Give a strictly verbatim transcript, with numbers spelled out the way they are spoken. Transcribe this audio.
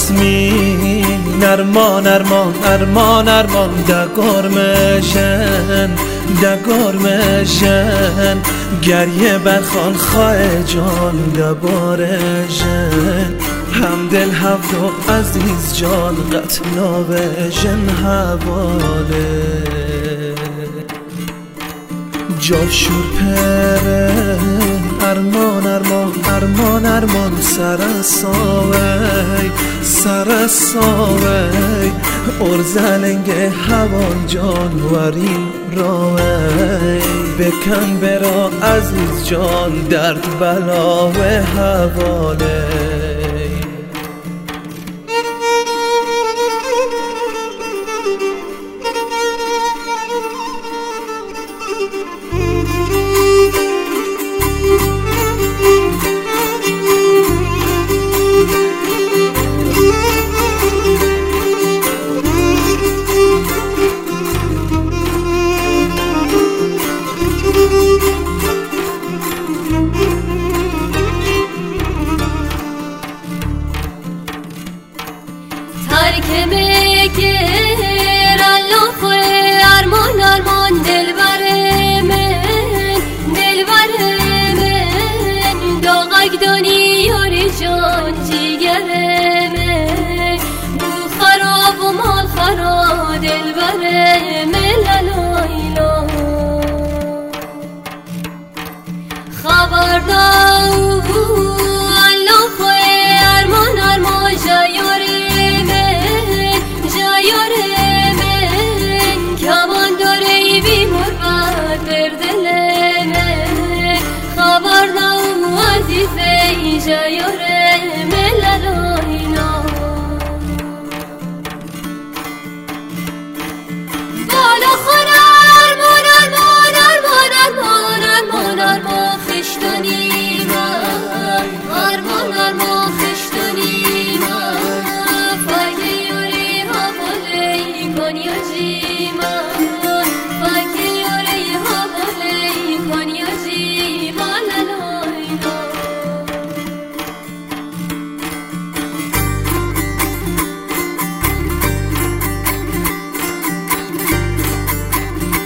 یاسمین ارمان ارمان ارمان ارمان دگرمشن دگرمشن گریه برخان خواه جان دبارشن همدل هفت و عزیز جان قتلا بشن حواله جاشور پره ارمان ارمان ارمان ارمان سرساوی سرساوی ارزلنگ هوان جان ورین راوی بکن برا عزیز جان درد بلا و حواله ترک مگر الله خواه ارمان ارمان دل